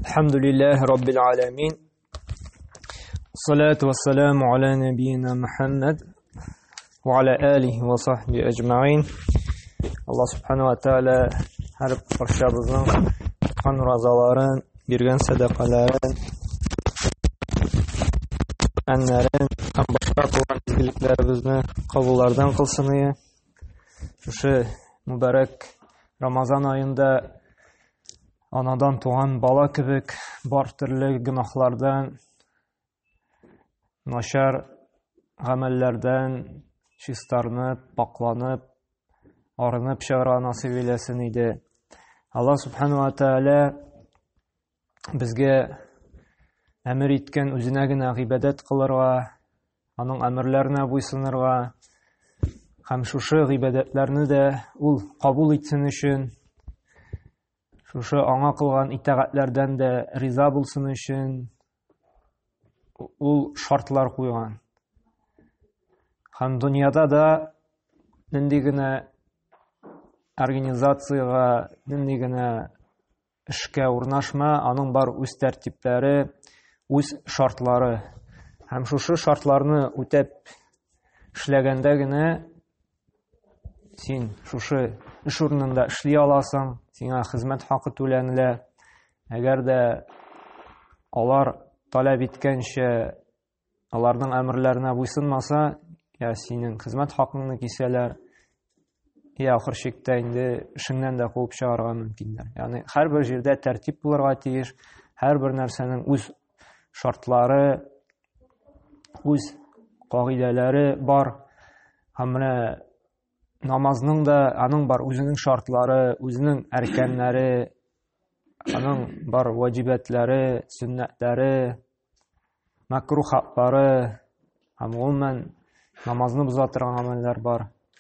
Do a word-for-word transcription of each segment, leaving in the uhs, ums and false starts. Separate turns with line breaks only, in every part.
الحمد لله رب العالمين الصلاة والسلام على نبينا محمد وعلى آله وصحبه أجمعين. Allah subhanahu wa ta'ala her parçamızın kan razaların, birgen sadakaların, enlerin, hem başka kılan izgiliklerimizni kabullardan kılsını. Şu mübarek Ramazan ayında anadan tuğan bala kibik bar türlü günahlardan, naşar amellerden çistarınıp, baklanıp, arınıp şara nasip eylesin idi. Allah subhanahu wa ta'ala bizge emir etken üzüne gine ibadet kılırga, onun emirlerine buysınırga, hem şuşu ibadetlerini de ul kabul etsin için, şuşu ana kılgan itaatlerden de riza bulsun için ul şartlar koygan. Hem dünyada da nindigine organizatsiyaga, nindigine işke urnaşma, anın bar üz tertipleri, üz şartları. Hem şuşu şartlarını ötep işlegende gine sen şuşu iş urnunda işley alasan, sana hizmet hakkı tölenile. Eğer de alar talep etkençe alarның emirlerine buysınmasa, ya senin hizmet hakkını keseler, ya ahir şekte indi işinden de kovup çağırga mümkünler. Yani her bir yerde tertip bulurga tiyиш, her bir narsenin üz şartları, üz kaideleri var. Hamle namazның da anın bar özünün şartları, özünün erkenleri, anın bar vacibetleri, sünnetleri, makruh hakları, hem umumen namazını buzatırgan ameller var.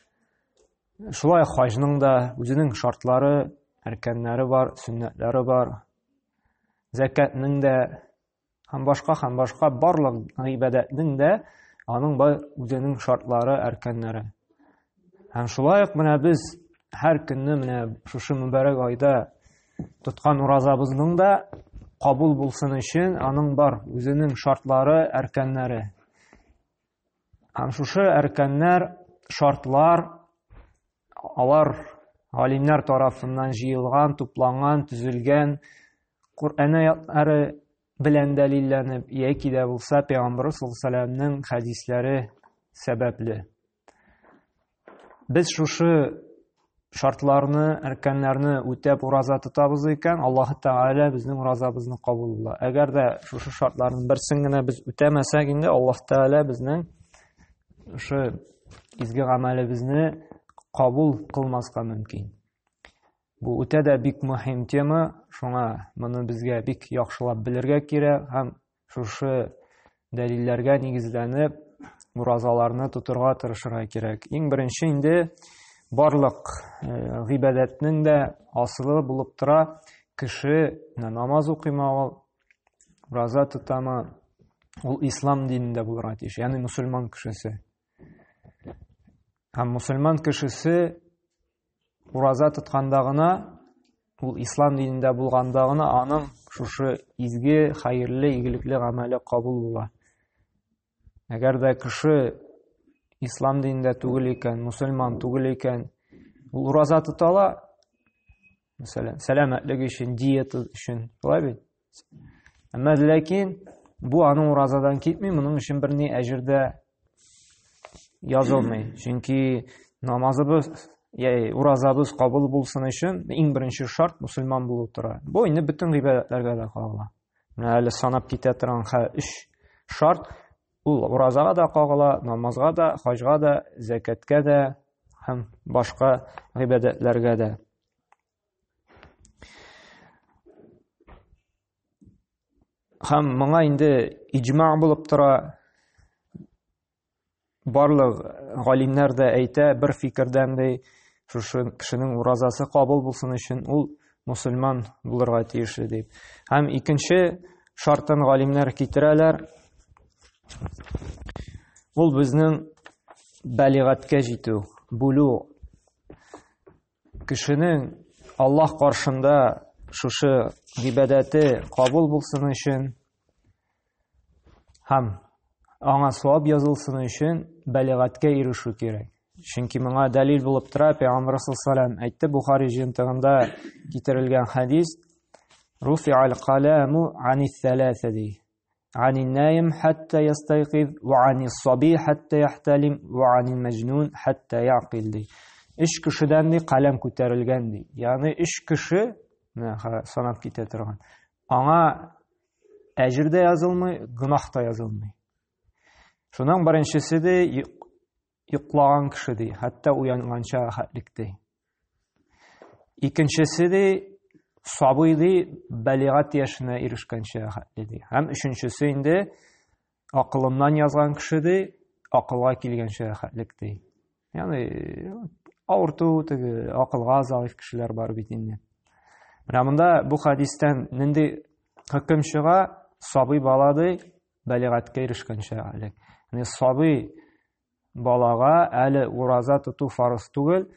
Şulay hacның da özünün şartları, erkenleri var, sünnetleri var. Zekatның da hem başka hem başka barlıq ibadetның da anın bar özünün şartları, erkenleri. Hem şulayıq mine biz her günni mine şuşu mübarek ayda tutkan urazabızның da kabul bulsun için anın bar özünün şartları, erkenleri. Hem şuşu erkenler, şartlar alar alimler tarafından jıyılgan, toplangan, tüzülgen, Kur'an ayatları bilen delillenip, yeki de bulsa Peygamber sallallahu aleyhi ve sellem'nin hadisleri sebepli. Biz şuşu şartlarını, erkenlerini ötep urazat tutabız iken Allah Teala bizning urazabızны kabul kıla. Eğer de şuşu şartlarının birsini biz ötemesek indi Allah Teala bizning şu izgi amelimizni kabul kılmaska mümkün. Bu öte de bik muhim tema, şuna bunu bizge bik yaxşılap bilirge kire, hem şuşu delillerge nigizlenip murazalarını tuturga tırışırga kirek. En birinci indi barlıq gibadetinin de asılı bulup tıra kişi namaz okuymağı, muraza tutama, ol İslam dininde bulur atiş. Yani Müslüman kişisi. Hem Müslüman kişisi muraza tutkandağına, ol İslam dininde bulgandağına anın şuşu izgi, hayırlı, iyilikli ameli kabul bula. Eğer de kişi İslam dininde tugul iken, Müslüman tugul iken, ul urazа tutala, mesela selametlik için, diyet için, olabilir. Ama lakin bu anın urazadan gitmiyor, bunun için bir ne ecirde yazılmıyor. Çünkü namazımız, yani urazabız kabul bulsun için en birinci şart Müslüman bulup tura. Bu indi bütün ibadetlerge de kağıla. Yani sanap kitetıran iş şart, ul urazaga da kağıla, namazga da, hacga da, zekatga da, hem başka ibadetlerge de. Hem mına indi icma bulup tura, barlıq galimler de eyte bir fikirden de şu kişinin urazası kabul bulsun için ul Müslüman bulurga tiyişli deyip. Hem ikinci şartın galimler kitireler, ul bizning baligatga jitu, bulu. Kişinin Allah karşında шушы гыйбадәте кабул булсын өчен һәм аңа савап язылсын өчен бәлигатькә ирешү кирәк. Чөнки моңа дәлил булып тора Пәйгамбәр саллаллаһу әйтте Бухари җыентыгында китерелгән хадис: "Руфи'ал каламу анис саласати, анин наим хатта ястайқиз, ва анис саби хатта яхталим, ва анил маҗнун хатта яқил." ди. Өч кешедән ди каләм күтәрелгән ди. Ягъни өч кеше, санап китә торган. Аңа әҗер дә язылмый, гөнаһ та язылмый. Шуның беренчесе ди йоклаган кеше ди, хәтта уянганча хәтлек ди. Икенчесе ди сабый ди, бәлигат яшенә ирешкәнчә хәтле ди. Һәм өченчесе инде акылыннан язган кеше ди, акылга килгәнчә хәтлек ди. Ягъни авырту теге акылга заиф кешеләр бар бит инде. Менә монда бу хадистән нинди хөкем чыга? Сабый бала ди, бәлигатькә ирешкәнчә хәтлек. Ягъни сабый балага әле ураза тоту фарыз түгел,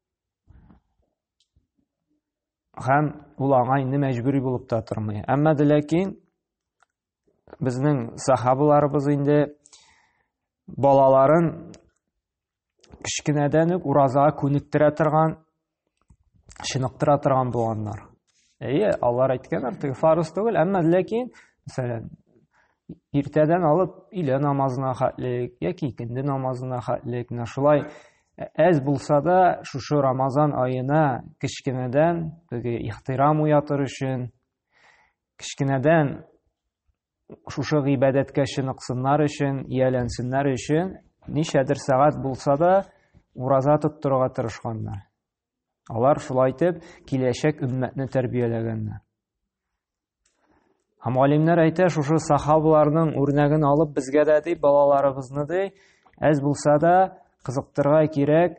һәм ул аңа инде мәҗбүри булып та тормый. Әмма ләкин безнең сахабаларыбыз инде балаларын кичкенәдән үк уразага күнектерә торган, чыныктыра торган булганнар. Әйе, алар әйткәннәр, теге фарыз түгел, әмма ләкин, мәсәлән, иртәдән алып илә намазына хәтлек, яки икенде намазына хәтлек, менә шулай әз булса да шушы Рамазан аена кичкенәдән теге ихтирам уятыр өчен, кичкенәдән шушы гыйбадәткә чыныксыннар өчен, ияләнсеннәр өчен ничәдер сәгать булса да ураза тоттырырга тырышканнар. Алар шулай итеп киләчәк өммәтне тәрбияләгәннәр. Һәм галимнәр әйтә, шушы сахабаларның үрнәген алып безгә дә ди, балаларыбызны ди, әз булса да кызыктырга кирәк,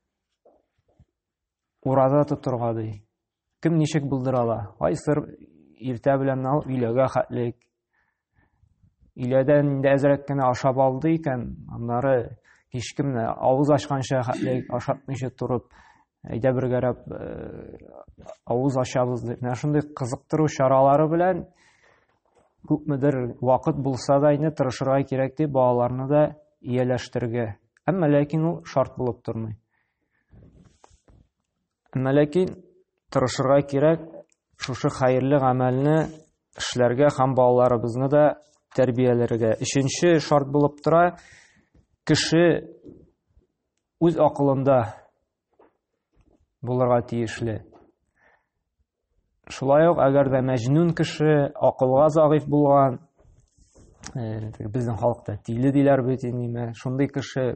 ураза тотырга ди. Кем ничек булдырала? Кайсыр иртә белән алып иләгә хәтлек, иләдән инде әзрәк кенә ашап алды икән, аннары һичкемне авыз ачканча хәтлек ашатмыйча турып, әйдә бергәрәп авыз ачабыз дип, менә шундый кызыктыру чаралары белән күпмедер вакыт булса да инде тырышырга кирәк дип балаларны да ияләштерергә. Әмма ләкин ул шарт булып тормый. Әмма ләкин тырышырга кирәк, шушы хәерле гамәлне эшләргә һәм балаларыбызны да тәрбияләргә. Өченче шарт булып тора, кеше үз акылында булырга тиешле. Шулай ук әгәр дә мәҗнүн кеше, акылга заиф булган, безнең халыкта тиле диләр бит инде, шундый кеше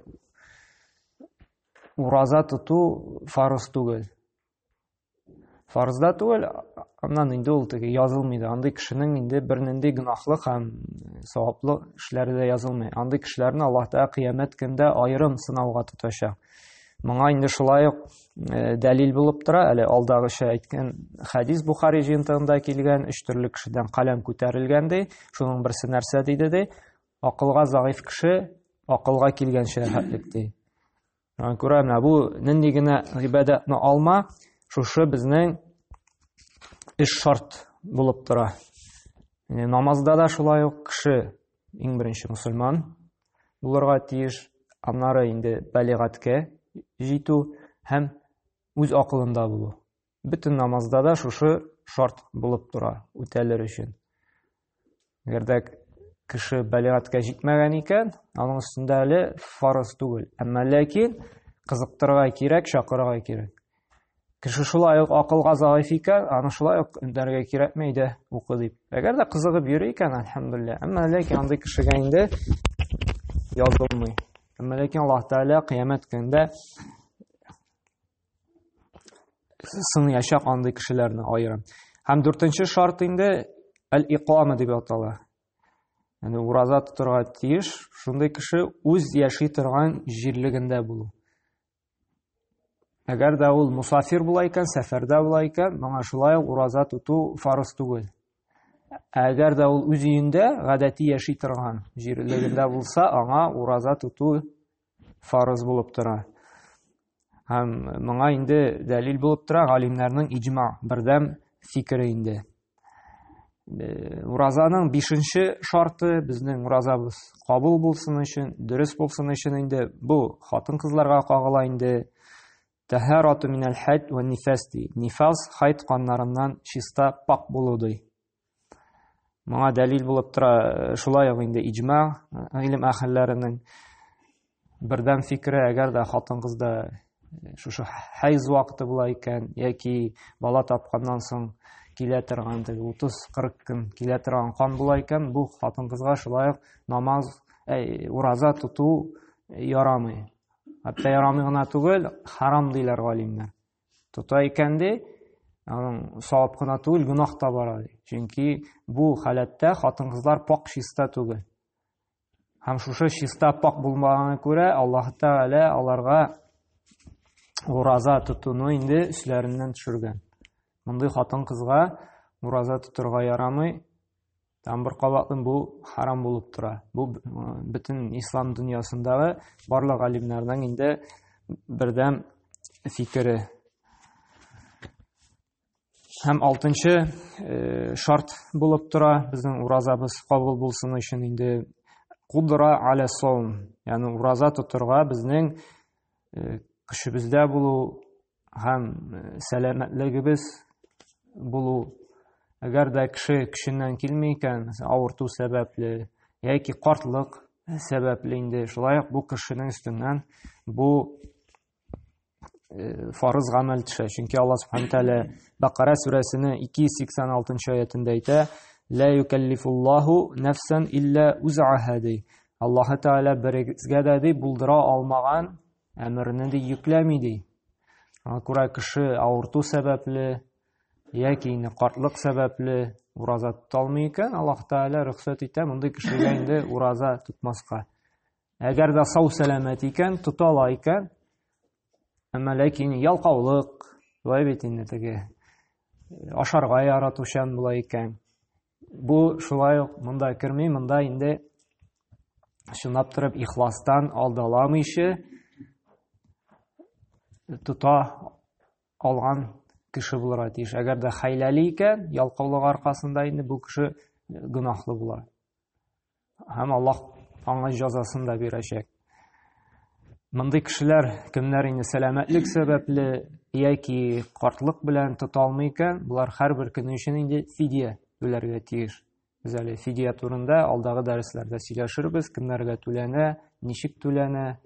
ураза тоту фарыз түгел. Фарызда түгел, аннан инде ул теге язылмый да. Андый кешенең инде бернинди гөнаһлык һәм саваплы эшләре дә язылмый. Андый кешеләрне Аллаһ Тәала кыямәт көндә аерым сынауга тотачак. Моңа инде шулай ук дәлил булып тора, әле алдагыча әйткән хадис Бухари җыентыгында килгән, өч төрле кешедән каләм күтәрелгән ди. Шуның берсе нәрсә диде ди? Акылга заиф кеше акылга килгәнчә хәтлек ди. Аңа күрә менә бу нинди генә гыйбадәтне алма, шушы безнең эш шарт булып тора. Намазда да шулай ук кеше иң беренче мусульман булырга тиеш, аннары инде бәлигатькә җитү һәм үз акылында булу. Бөтен намазда да шушы шарт булып тора үтәлер өчен. Әгәр дә кеше бәлигатькә җитмәгән икән, аның өстендә әле фарыз түгел. Әмма ләкин кызыктырырга кирәк, чакырырга кирәк. Кеше шулай ук акылга заиф икән, аны шулай ук өндәргә кирәкми дә укы дип. Әгәр дә кызыгып йөри икән, әлхәмдүлилләh. Әмма ләкин андый кешегә инде язылмый. Әмма ләкин Аллаһ Тәала кыямәт көндә сынаячак андый кешеләрне аерым. Һәм дүртенче шарт инде әл-иқама дип атала. Яни ураза тотырга тиеш, шундый кеше үз яши торган җирлегендә булу. Әгәр дә ул мусафир була икән, сәфәрдә була икән, моңа шулай ураза тоту фарыз түгел. Әгәр дә ул үз өендә гадәти яши торган җирлегендә булса, аңа ураза тоту фарыз булып тора. Һәм моңа инде дәлил булып тора галимнәрнең иҗма, бердәм фикере инде. Уразаның бишенче шарты, безнең уразабыз кабул булсын өчен, дөрес булсын өчен инде бу хатын-кызларга кагыла инде. Тәһарату минәл хайд ва нифас ди. Нифас хайд каннарыннан чиста пак булу ди. Моңа дәлил булып тора шулай ук инде иҗма гыйлем әһелләренең бердәм фикере, әгәр дә хатын-кызда шушы хайз вакыты була икән, яки бала тапканнан соң килә торган утыз-кырык көн килә торган кан була икән, бу хатын-кызга шулай ук намаз, ураза тоту ярамый. Хәтта ярамый гына түгел, харам диләр галимнәр. Тота икән ди, аның савап кына түгел, гөнаһ та бара ди. Чөнки бу халәттә хатын-кызлар пак чиста түгел. Һәм шушы чиста пак булмаганы күрә, Аллаһ Тәгалә аларга ураза тотуны инде үсләреннән төшергән. Мондый хатын-кызга ураза тотырга ярамый. Там бер кабатлы бу харам булып тора. Бу бөтен ислам дөньясындагы барлык галимнәрнең инде бердәм фикере. Һәм алтынчы шарт булып тора, безнең уразабыз кабул булсын өчен инде кудра аля саум, ягъни ураза тотырга безнең көчебездә булу һәм сәламәтлегебез булу. Әгәр дә кеше көченнән килми икән, авырту сәбәпле яки картлык сәбәпле инде, шулай ук бу кешенең өстеннән бу фарыз гамәл төшә. Чөнки Аллаһ Субхану Тәгалә Бакара сүрәсенең ике йөз сиксән алтынчы аятында әйтә: "Ла юкаллифуллаху нафсан илля уз'аха" ди. Аллаһ Тәгалә берегезгә дә ди булдыра алмаган әмерне ди йөкләми ди. Аңа күрә кеше авырту сәбәпле яки инде картлык сәбәпле ураза тота алмый икән, Аллаһ Тәгалә рөхсәт итә мондай кешегә инде ураза тотмаска. Әгәр дә сау сәламәт икән, тота ала икән, әмма ләкин ялкаулык, шулай бит инде теге ашарга яратучан була икән. Бу шулай ук монда керми, монда инде чынлап торып ихластан алдаламыйча тота алган кеше булырга тиеш. Әгәр дә хәйләле икән, ялкаулык аркасында инде бу кеше гөнаһлы була. Һәм Аллаһ аңа җәзасын да бирәчәк. Мондый кешеләр, кемнәр инде сәламәтлек сәбәпле яки картлык белән тота алмый икән, булар һәрбер көн өчен инде фидия түләргә тиеш. Без әле фидия турында алдагы дәресләрдә сөйләшербез, кемнәргә түләнә, ничек түләнә.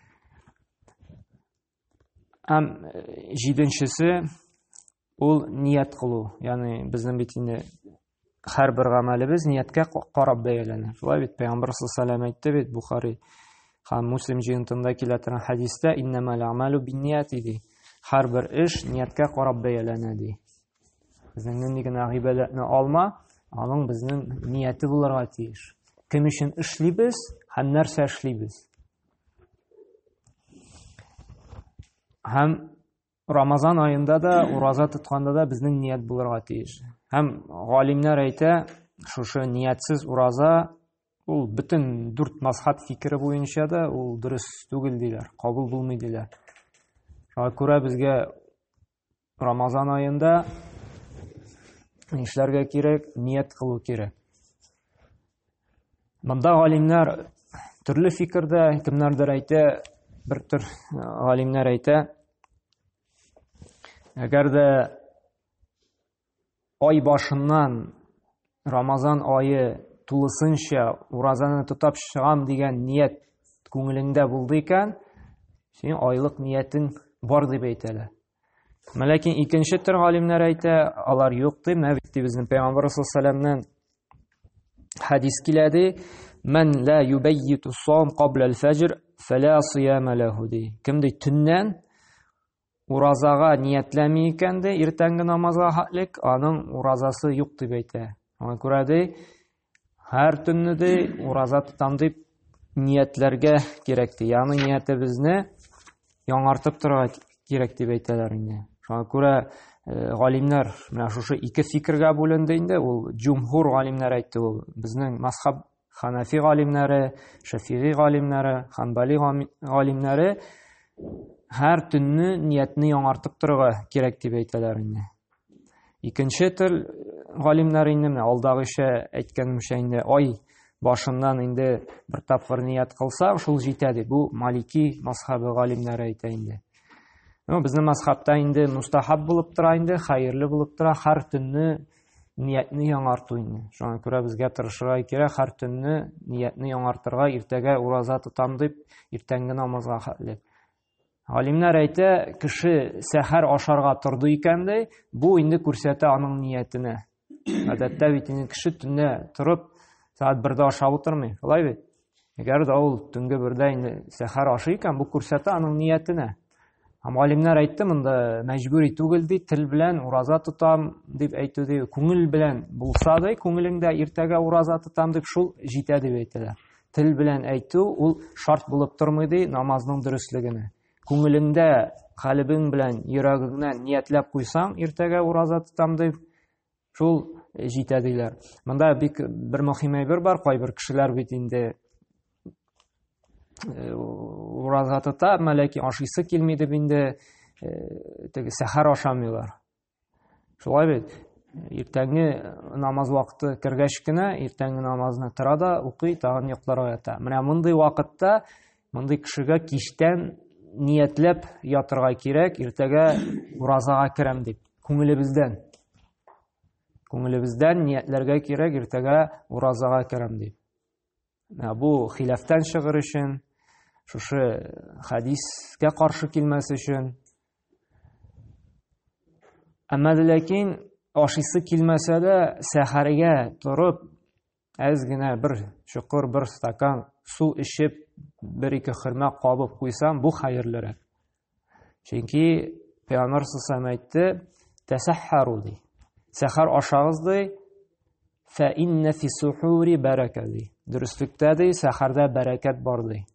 Һәм җиденчесе ул ният кылу. Ягъни безнең бит инде һәрбер гамәлебез нияткә карап бәяләнә. Шулай бит Пәйгамбәр саллаллаһу алейһи ва сәлләм әйтте бит Бухари һәм Муслим җыентында килә торган хәдистә: "Иннамал аъмалу биннияти" ди. Һәрбер эш ниятка карап бәяләнә ди. Безнең нинди генә гыйбадәтне алма, аның безнең нияте булырга тиеш. Кем өчен эшлибез һәм нәрсә эшлибез. Һәм Рамазан айында да, ураза тотканда да безнең ният булырга тиеш. Һәм галимнәр әйтә, шушы ниятсез ураза ул бөтен дүрт мазхаб фикере буенча да ул дөрес түгел диләр, кабул булмый диләр. Шуңа күрә безгә Рамазан айында нишләргә кирәк? Ният кылу кирәк. Монда галимнәр төрле фикердә, кемнәрдер әйтә, бер төр галимнәр әйтә, әгәр дә ай башыннан Рамазан айы тулысынча уразаны тотап чыгам дигән ният күңелеңдә булды икән, син айлык ниятең бар дип әйтәләр. Ләкин икенче төр галимнәр әйтә, алар юк ди. Мәбитти безнең Пәйгамбәр саллаллаһу алейһи ва сәлләмнән хадис килә ди: "Мен ла юбаййту ссаум кабла аль-фаҗр фала сияма лаху" ди. Кем ди төннән уразага ниятләми икән ди, иртәнге намазга хаклык, аның уразасы юк дип әйтә. Аңа күрә ди, һәр төнне ди ураза тотам дип ниятләргә кирәк ди. Ягъни ниятебезне яңартып торырга кирәк дип әйтәләр инде. Шуңа күрә галимнәр менә шушы ике фикергә бүленде инде. Ул җумһур галимнәр әйтте, ул безнең мазхаб Ханафи галимнәре, Шафиғи галимнәре, Ханбали галимнәре һәр төнне ниятне яңартып торырга кирәк дип әйтәләр инде. Икенче тел галимнәре инде менә алдагыча әйткәнемчә инде ай башыннан инде бер тапкыр ният кылса, шул җитә ди. Бу Малики мазхабы галимнәре әйтә инде. Ну, безнең мазхабта инде мустахаб булып тора инде, хәерле булып тора һәр төнне ниятне яңарту инде. Шуңа күрә безгә тырышырга кирәк, һәр төнне ниятне яңартырга, иртәгә ураза тотам дип, иртәнге намазга хәтле. Галимнәр әйтә, кеше сәхәр ашарга торды икән дә, бу инде күрсәтә аның ниятенә. Гадәттә бит инде кеше төнне торып, сәгать бердә ашап утырмый, шулай бит. Әгәр дә ул төнге бердә инде сәхәр ашый икән, бу күрсәтә аның ниятенә. Һәм галимнәр әйтте, монда мәҗбүри түгел ди, тел белән ураза тотам дип әйтү ди, күңел белән булса да, күңелеңдә иртәгә ураза тотам дип шул җитә дип әйтәләр. Тел белән әйтү ул шарт булып тормый ди намазның дөрестлегенә. Күңелеңдә, калбың белән, йөрәгеңнән ниятләп куйсаң, иртәгә ураза тотам дип шул җитә диләр. Монда бик бер мөһим әйбер бар, кайбер кешеләр бит инде ураза тота, ләкин ашыйсы килми дип инде теге сәхәр ашамыйлар. Шулай бит. Иртәнге намаз вакыты кергәч кенә, иртәнге намазны тора да укый, тагын йокларга ята. Менә мондый вакытта, мондый кешегә кичтән ниятләп ятырга кирәк, иртәгә уразага керәм дип, күңелебездән. Күңелебездән ниятләргә кирәк, иртәгә уразага керәм дип. Бу хилафтан чыгыр өчен, шушы хадискә каршы килмәс өчен. Әмма ләкин ашыйсы килмәсә дә, сәхәргә торып, әз генә бер чукыр, бер стакан су эчеп, бер-ике хөрмә кабып куйсам, бу хәерлерәк. Чөнки Пәйгамбәр саллаллаһу алейһи әйтте, тәсәхһәру ди. Сәхәр ашагыз ди, фә иннә фи сухури бәрәкә ди. Дөрестлектә ди, сәхәрдә бәрәкәт бар ди.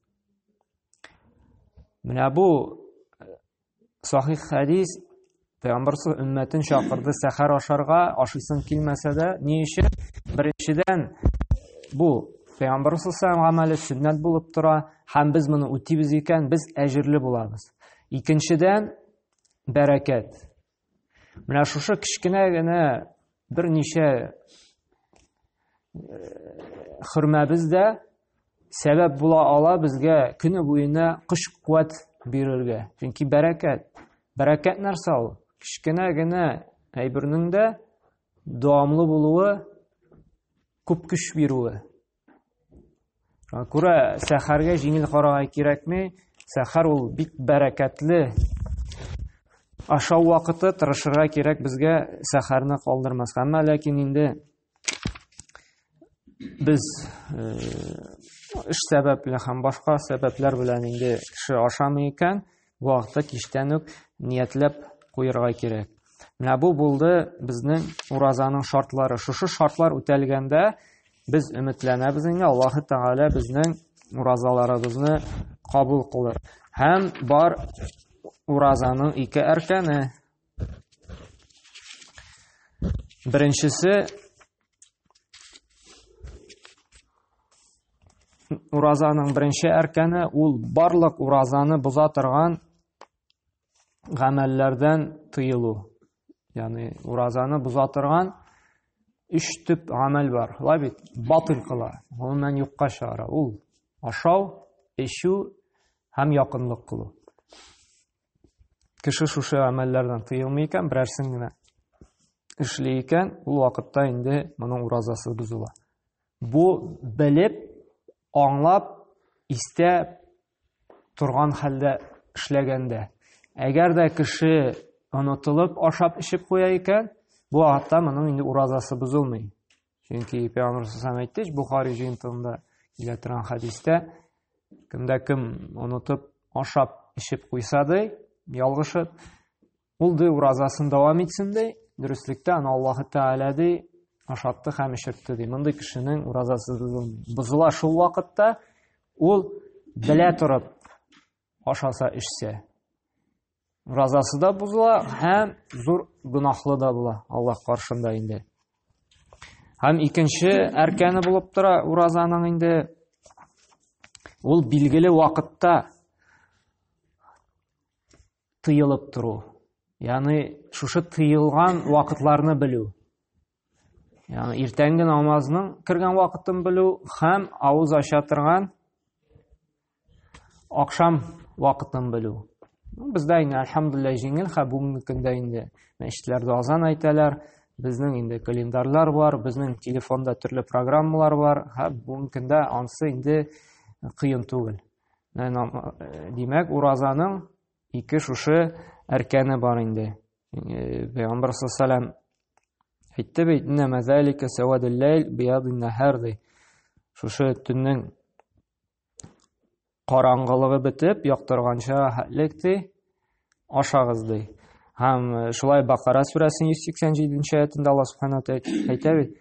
Менә бу сахих хадис Пәйгамбәр өммәтен чакырды сәхәр ашарга, ашыйсын килмәсә дә, ни өчен? Беренчедән, бу Пәйгамбәр саллаллаһу алейһи ва сәлләм сүннәт булып тора, һәм без моны үтибез икән, без әҗерле булабыз. Икенчедән, бәрәкәт. Менә шушы кичкенә генә берничә хөрмәбез дә сәбәп була ала безгә көне буена көч-куәт бирергә. Чөнки бәрәкәт. Бәрәкәт нәрсә ул? Кичкенә генә әйбернең дә дәвамлы булуы, күп көч бирүе. Күрә сәхәргә җиңел карарга кирәкми, сәхәр ул бик бәрәкәтле. Ашау вакыты, тырышырга кирәк безгә сәхәрне калдырмаска. Әмма ләкин инде без эш сәбәпле һәм башка сәбәпләр белән инде кеше ашамый икән, бу вакытта кичтән үк ниятләп куярга кирәк. Менә бу булды безнең уразаның шартлары. Шушы шартлар үтәлгәндә без өметләнәбез инде, Аллаһ Тәгалә безнең уразаларыбызны кабул кылыр. Һәм бар уразаның ике әркәне. Беренчесе, уразаның беренче әркәне ул барлык уразаны боза торган гамәлләрдән тыелу. Ягъни уразаны боза торган өч төп гамәл бар. Шулай бит, батыл кыла, гомумән юкка чыгара. Ул ашау, эчү һәм якынлык кылу. Кеше шушы гамәлләрдән тыелмый икән, берәрсен генә эшли икән, ул вакытта инде моның уразасы бозыла. Бу белеп, аңлап, истә торган хәлдә эшләгәндә. Әгәр дә кеше онытылып ашап эчеп куя икән, бу вакытта моның инде уразасы бозылмый. Чөнки Пәйгамбәр саллаллаһу алейһи ва сәлләм Бухари җыентыгында килә торган хадистә, кемдә кем онытып ашап эчеп куйса да, ялгышып, ул ди уразасын дәвам итсен ди, дөрестлектә аны Аллаһ Тәгалә ди ашатты һәм эчертте ди. Мондый кешенең уразасы бозылмый. Бозыла шул вакытта, ул белә торып ашаса эчсә. Уразасы да бозыла һәм зур гөнаһлы да була Аллаһ каршында инде. Һәм икенче әркәне булып тора уразаның инде ул билгеле вакытта тыелып тору. Ягъни шушы тыелган вакытларны белү. Ягъни иртәнге намазның кергән вакытын белү һәм авыз ача торган акшам вакытын белү. Бездә инде әлхәмдүлилләһ җиңел, һәм бүгенге көндә инде мәчетләрдә азан әйтәләр, безнең инде календарлар бар, безнең телефонда төрле программалар бар, һәм бүгенге көндә ансы инде кыен түгел. Димәк, уразаның ике шушы әркәне бар инде. Пәйгамбер саллаллаһу әйтте бит, иннама залика савадул лайл биядун нахар ди. Шушы төннең караңгылыгы бетеп, яктырганча хәтлек ди, ашагыз ди. Һәм шулай Бакара сүрәсенең йөз сиксән җиденче аятында Аллаһ субханаһу ва тааля әйтә бит: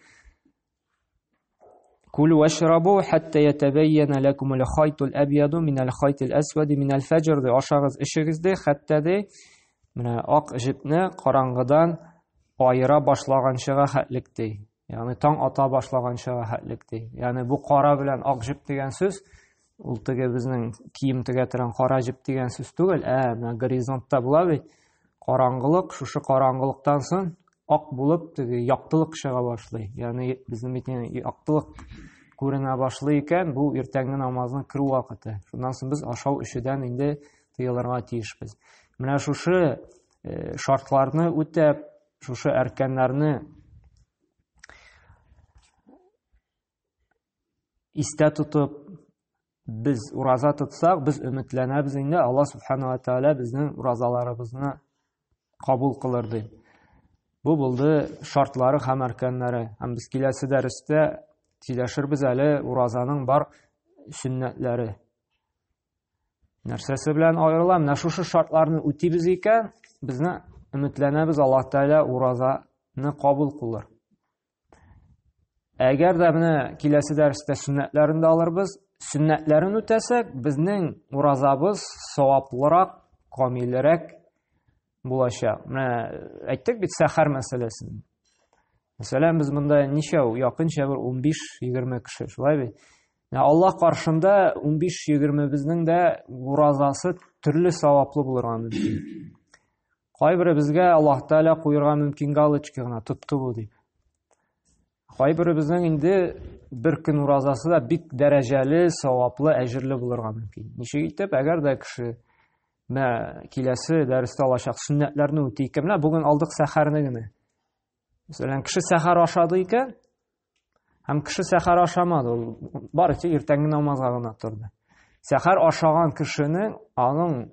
Кулу вашрабу хатта ятабайяна лакум ал-хайтул абьяду минал хайтил асвади минал фаджр ди. Ашагыз, ишегез ди, хәтта ди менә ак җепне караңгыдан айыра башлаганчага хәтлек ди. Ягъни таң ата башлаганчага хәтлек ди. Ягъни бу кара белән ак җеп дигән сүз ул теге безнең кием тегә торган кара җеп дигән сүз түгел, ә менә горизонтта була бит. Караңгылык, шушы караңгылыктан соң ак булып теге яктылык чыга башлый. Ягъни безнең битне яктылык күренә башлый икән, бу иртәнге намазның керү вакыты. Шуннан соң без ашау ишедән инде тыелырга тиешбез. Менә шушы шартларны үтәп, шушы әркәннәрне истә тотып, biz ураза тотсак, biz өметләнәбез инде Аллаһ субханаһу ва тааля безнең уразаларыбызны кабул кылыр ди. Бу булды шартлары һәм әркәннәре. Һәм без киләсе дәрестә сөйләшербез әле уразаның бар сөннәтләре. Нәрсәсе белән аерыла? Менә шушы шартларны үтибез икән, безне өметләнәбез Аллаһ тааля уразаны кабул кылыр. Әгәр дә менә киләсе дәрестә сөннәтләрен дә алырбыз, сөннәтләрен үтәсәк, безнең уразабыз саваплырак, камиллерәк булачак. Менә әйттек бит сәхәр мәсьәләсен. Мәсәлән, без монда ничәү, якынча бер унбиш-егерме кеше, шулай бит. Аллаһ каршында унбиш-егерме безнең дә уразасы төрле саваплы булырга мөмкин. Кайбер безгә Аллаһ тааля куярга мөмкин галочка гына тотты бу дип. Кайбер безнең инде бер көн уразасы да бик дәрәҗәле, саваплы, әҗерле булырга мөмкин. Ничек итеп, әгәр дә кеше мә киләсе дәрестә алачак сөннәтләрне үти икән, менә бүген алдык сәхәрне генә. Мәсәлән, кеше сәхәр ашады икән, һәм кеше сәхәр ашамады, ул бары тик иртәнге намазга гына торды. Сәхәр ашаган кешенең аның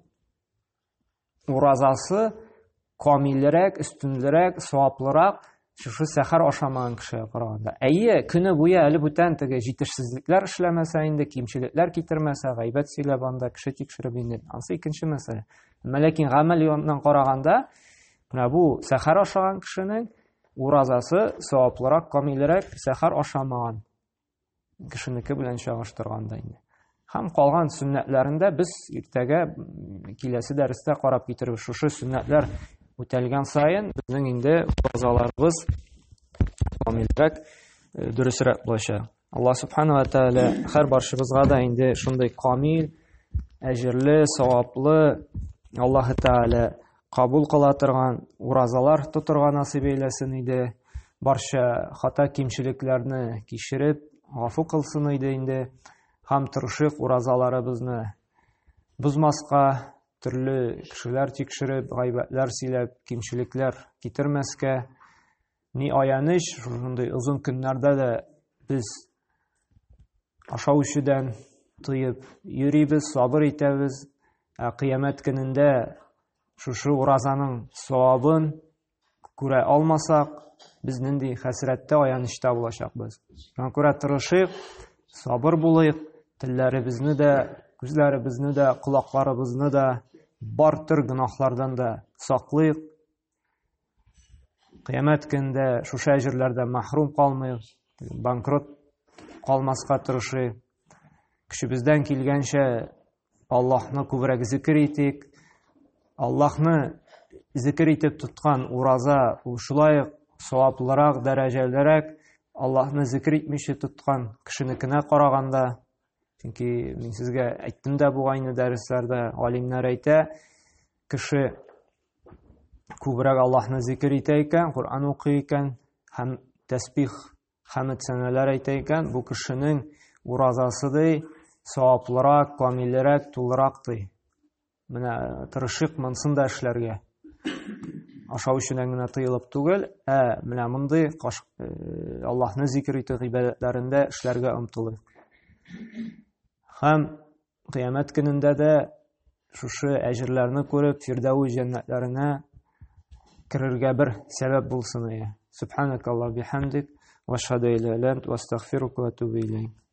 уразасы камиллерәк, өстенлерәк, саваплырак шушы сәхәр ашамаган кешегә караганда. Әйе, көне буе әле бүтән теге җитешсезлекләр эшләмәсә инде, кимчелекләр китермәсә, гайбәт сөйләп анда кеше тикшереп инде, ансы икенче мәсьәлә. Ләкин гамәл яныннан караганда, менә бу сәхәр ашаган кешенең уразасы саваплырак, камиллерәк сәхәр ашамаган кешенеке белән чагыштырганда инде. Һәм калган сөннәтләрендә без иртәгә киләсе дәрестә карап китербез. Шушы сөннәтләр үтәлгән саен безнең инде уразаларыбыз камиллерәк, дөресрәк булачак. Аллаһ субханаһу ва тааля һәр баршыбызга да инде шундый камил, әҗерле, саваплы, Аллаһ тааля кабул кыла торган уразалар тотырга насыйп әйләсен иде. Барча хата кимчелекләрне кичереп, гафу кылсын иде инде. Һәм тырышык уразаларыбызны бузмаска, төрле кешеләр тикшереп, гайбәтләр сөйләп, кимчелекләр китермәскә. Ни аяныч, шундый озын көннәрдә дә без ашау ишедән тыеп йөрибез, сабыр итәбез. Кыямәт көнендә шушы уразаның савабын күрә алмасак, без нинди хәсрәттә, аянычта булачакбыз. Шуңа күрә тырышыйк, сабыр булыйк, телләребезне дә, күзләребезне дә, колакларыбызны да бар төр гөнаһлардан да саклыйк. Кыямәт көндә шушы әҗерләрдән мәхрүм калмыйк, банкрот калмаска тырышыйк. Көчебездән килгәнчә Аллаһны күбрәк зикр итик. Аллаһны зикр итеп тоткан ураза ул шулай саваплырак, дәрәҗәлерәк, Аллаһны зикр итмичә тоткан кешенекенә караганда. Чөнки мин сезгә әйттем дә бугайны дәресләрдә, галимнәр әйтә, кеше күбрәк Аллаһны зикр итә икән, Куръан укый икән, һәм тәсбих, хәмд сәнәләр әйтә икән, бу кешенең уразасы ди саваплырак, камиллерәк, тулырак ди. Менә тырышык монсын да эшләргә. Ашау эченнән генә тыелып түгел, ә менә мондый Аллаһны зикр итү гыйбадәтләрендә эшләргә омтылыйк. Һәм кыямәт көнендә дә шушы әҗерләрне күреп, Фирдәүс җәннәтләренә керергә бер сәбәп булсын ия. Субханакаллаһу бихамдик, ва ашһаду ан ла илаһа илля ант, ва астагфирука ва атубу илейк.